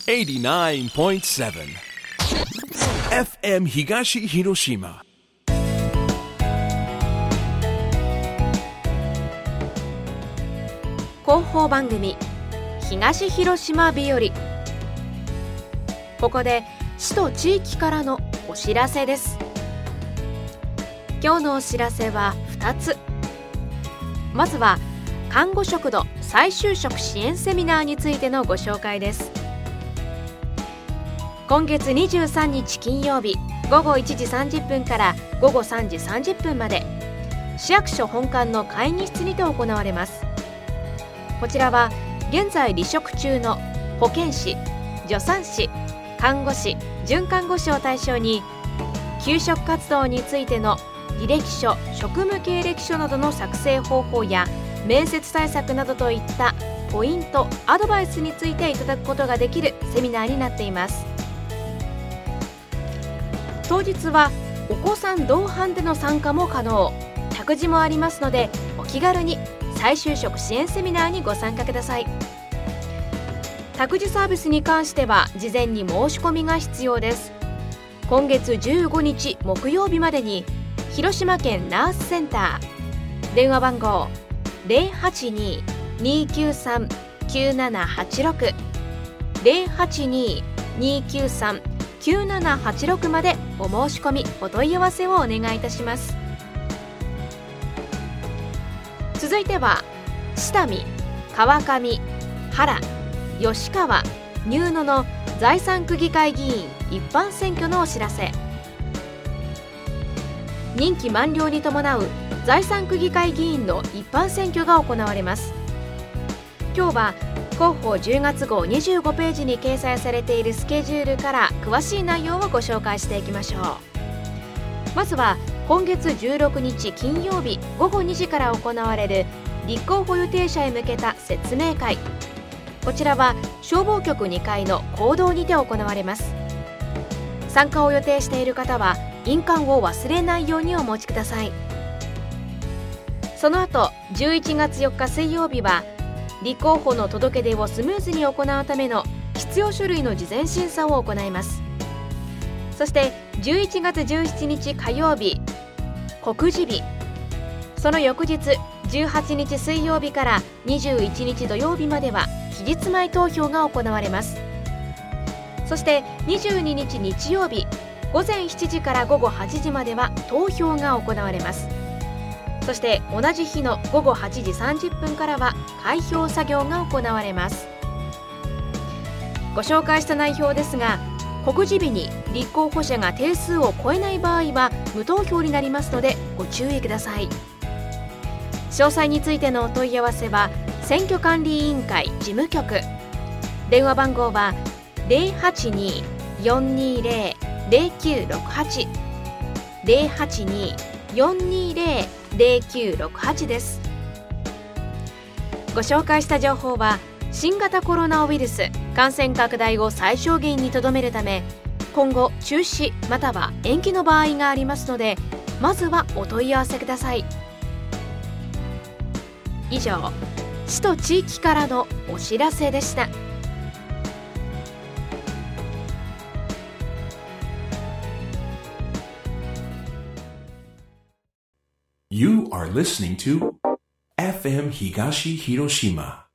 89.7 FM 東広島。 広報番組東広島日和。ここで市と地域からのお知らせです。今日のお知らせは2つ。まずは看護食堂再就職支援セミナーについてのご紹介です。今月23日金曜日午後1時30分から午後3時30分まで市役所本館の会議室にて行われます。こちらは現在離職中の保健師、助産師、看護師、准看護師を対象に給食活動についての履歴書、職務経歴書などの作成方法や面接対策などといったポイント、アドバイスについていただくことができるセミナーになっています。当日はお子さん同伴での参加も可能、託児もありますのでお気軽に再就職支援セミナーにご参加ください。託児サービスに関しては事前に申し込みが必要です。今月15日木曜日までに広島県ナースセンター電話番号 082-293-9786 082-293-9786 までお申し込みお問い合わせをお願いいたします。続いては下見、川上、原、吉川、入野の財産区議会議員一般選挙のお知らせ。任期満了に伴う財産区議会議員の一般選挙が行われます。今日は広報10月号25ページに掲載されているスケジュールから詳しい内容をご紹介していきましょう。まずは今月16日金曜日午後2時から行われる立候補予定者へ向けた説明会。こちらは消防局2階の講堂にて行われます。参加を予定している方は印鑑を忘れないようにお持ちください。その後11月4日水曜日は立候補の届け出をスムーズに行うための必要書類の事前審査を行います。そして11月17日火曜日告示日、その翌日18日水曜日から21日土曜日までは期日前投票が行われます。そして22日日曜日午前7時から午後8時までは投票が行われます。そして同じ日の午後8時30分からは開票作業が行われます。ご紹介した内容ですが、告示日に立候補者が定数を超えない場合は無投票になりますのでご注意ください。詳細についてのお問い合わせは選挙管理委員会事務局、電話番号は 082-420-0968 082-420-0968 です。ご紹介した情報は新型コロナウイルス感染拡大を最小限にとどめるため今後中止または延期の場合がありますのでまずはお問い合わせください。以上、市と地域からのお知らせでした。 You are listening to FM 東広島